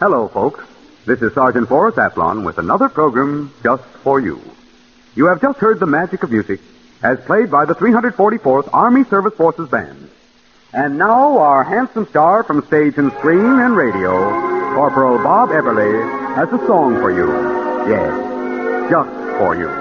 Hello, folks. This is Sergeant Forrest Athlon with another program just for you. You have just heard the magic of music as played by the 344th Army Service Forces Band. And now our handsome star from stage and screen and radio, Corporal Bob Everly, has a song for you. Yes, just for you.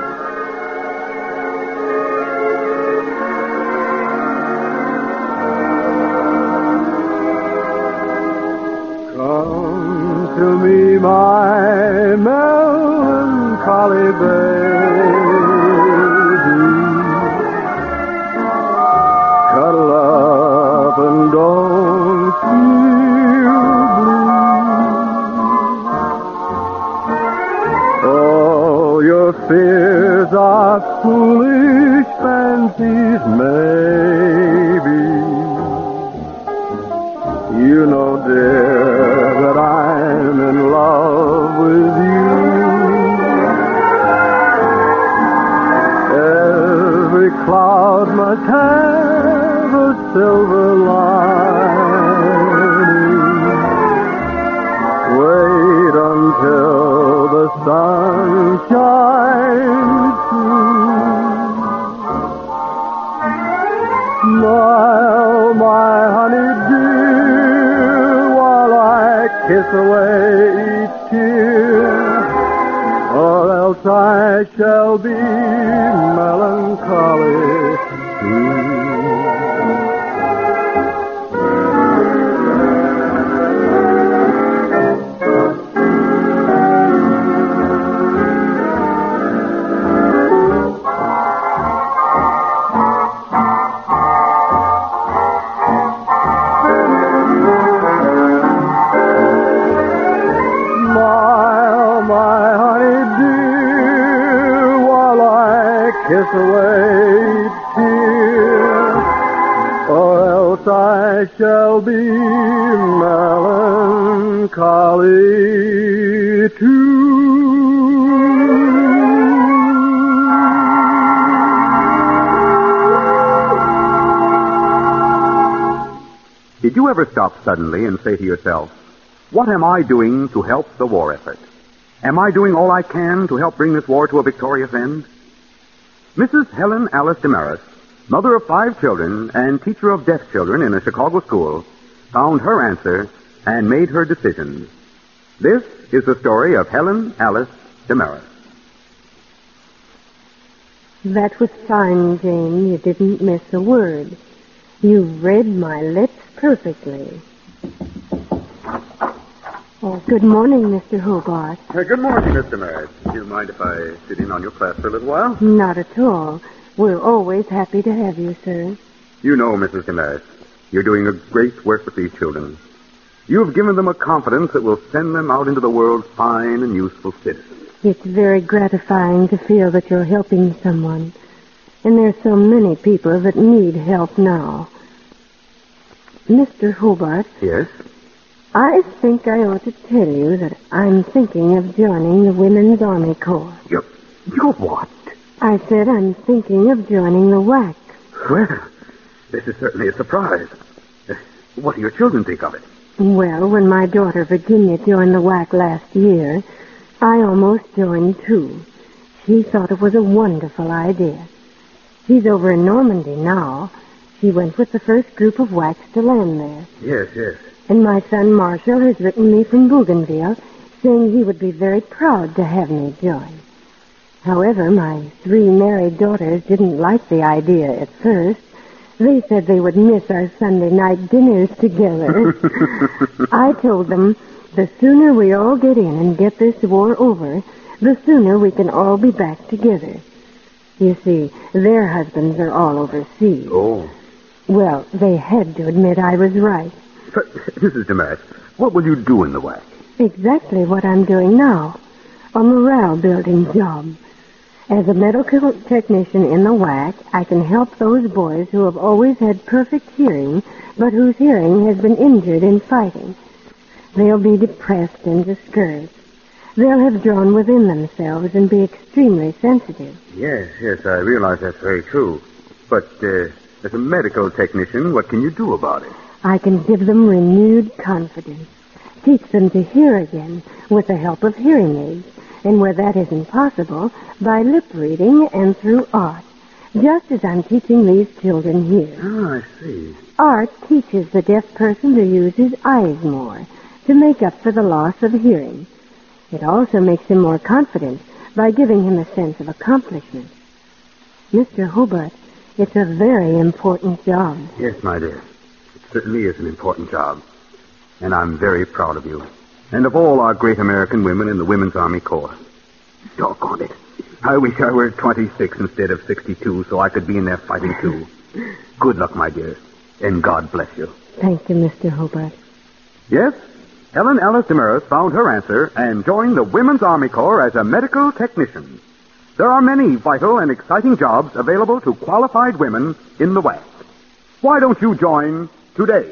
Come to me, my melancholy baby. Cuddle up and don't feel blue. Oh, your fears are foolish fancies, maybe. You know, dear, that I'm in love with you. Every cloud must have a silver lining. Wait until the sun shines through. Smile, my honey dear, while I kiss away each tear, or else I shall be melancholy too. Kiss away tear, or else I shall be melancholy too. Did you ever stop suddenly and say to yourself, what am I doing to help the war effort? Am I doing all I can to help bring this war to a victorious end? Mrs. Helen Alice Damaris, mother of 5 children and teacher of deaf children in a Chicago school, found her answer and made her decisions. This is the story of Helen Alice Damaris. That was fine, Jane. You didn't miss a word. You read my lips perfectly. Oh, good morning, Mr. Hobart. Good morning, Miss Damaris. Do you mind if I sit in on your class for a little while? Not at all. We're always happy to have you, sir. You know, Mrs. Damaris, you're doing a great work with these children. You have given them a confidence that will send them out into the world fine and useful citizens. It's very gratifying to feel that you're helping someone. And there's so many people that need help now. Mr. Hobart. Yes? I think I ought to tell you that I'm thinking of joining the Women's Army Corps. You're what? I said I'm thinking of joining the WAC. Well, this is certainly a surprise. What do your children think of it? Well, when my daughter Virginia joined the WAC last year, I almost joined too. She thought it was a wonderful idea. She's over in Normandy now. She went with the first group of WACs to land there. Yes. And my son Marshall has written me from Bougainville saying he would be very proud to have me join. However, my 3 married daughters didn't like the idea at first. They said they would miss our Sunday night dinners together. I told them the sooner we all get in and get this war over, the sooner we can all be back together. You see, their husbands are all overseas. Oh. Well, they had to admit I was right. But, Mrs. Damaris, what will you do in the WAC? Exactly what I'm doing now. A morale-building job. As a medical technician in the WAC, I can help those boys who have always had perfect hearing, but whose hearing has been injured in fighting. They'll be depressed and discouraged. They'll have drawn within themselves and be extremely sensitive. Yes, I realize that's very true. But, as a medical technician, what can you do about it? I can give them renewed confidence. teach them to hear again with the help of hearing aids, and where that isn't possible, by lip reading and through art, just as I'm teaching these children here. Oh, I see. Art teaches the deaf person to use his eyes more, to make up for the loss of hearing. It also makes him more confident by giving him a sense of accomplishment. Mr. Hobart, it's a very important job. Yes, my dear. It certainly is an important job. And I'm very proud of you. And of all our great American women in the Women's Army Corps. Doggone it. I wish I were 26 instead of 62 so I could be in there fighting too. Good luck, my dear. And God bless you. Thank you, Mr. Hobart. Yes, Helen Alice Demaris found her answer and joined the Women's Army Corps as a medical technician. There are many vital and exciting jobs available to qualified women in the West. Why don't you join today?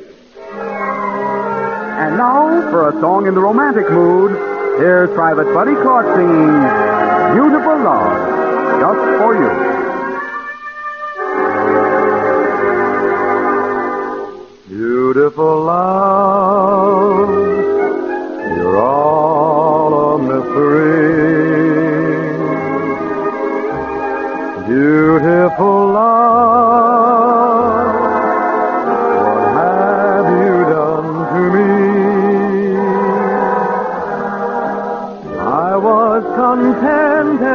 And now, for a song in the romantic mood, here's Private Buddy Clark singing Beautiful Love, just for you. Beautiful love, you're all a mystery. Beautiful love, what have you done to me? I was contented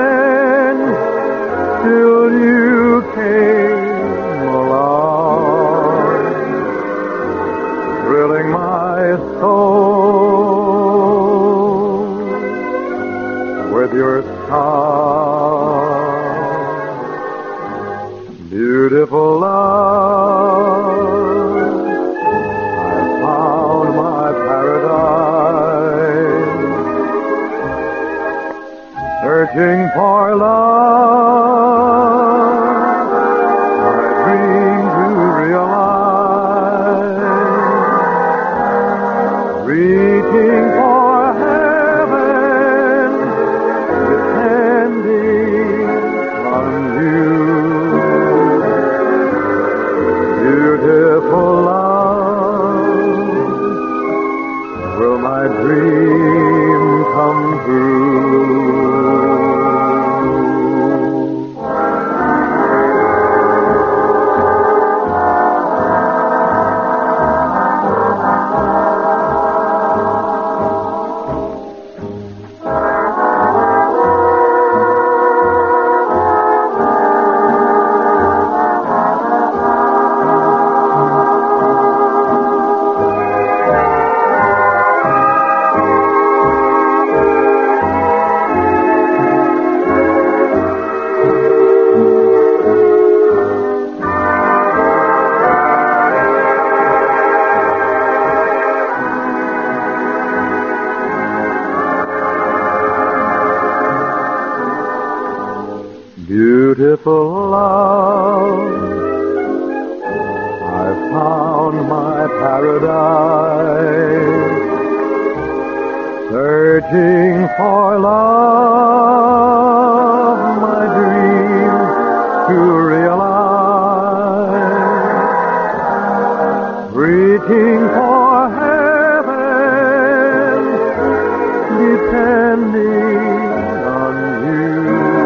till you came along, thrilling my soul with your song. Beautiful love, I found my paradise, searching for love, I dream to realize, reaching for heaven, depending on you. Beautiful love, will my dream come true? Beautiful love, I found my paradise, searching for love, my dream to realize, reaching for heaven, depending on you.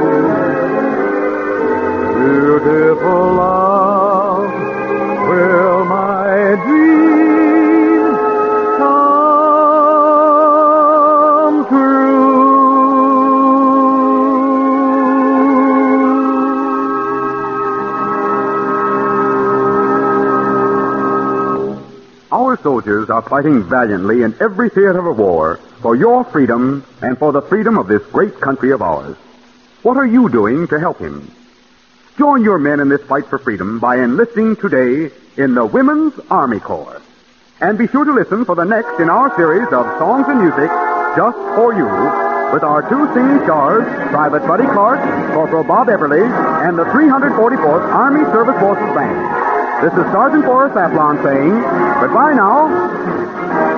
Beautiful love, will my dream come true? Our soldiers are fighting valiantly in every theater of war for your freedom and for the freedom of this great country of ours. What are you doing to help him? Join your men in this fight for freedom by enlisting today in the Women's Army Corps. And be sure to listen for the next in our series of songs and music just for you, with our two singing stars, Private Buddy Clark, Corporal Bob Everly, and the 344th Army Service Forces Band. This is Sergeant Forrest Athlon saying goodbye now.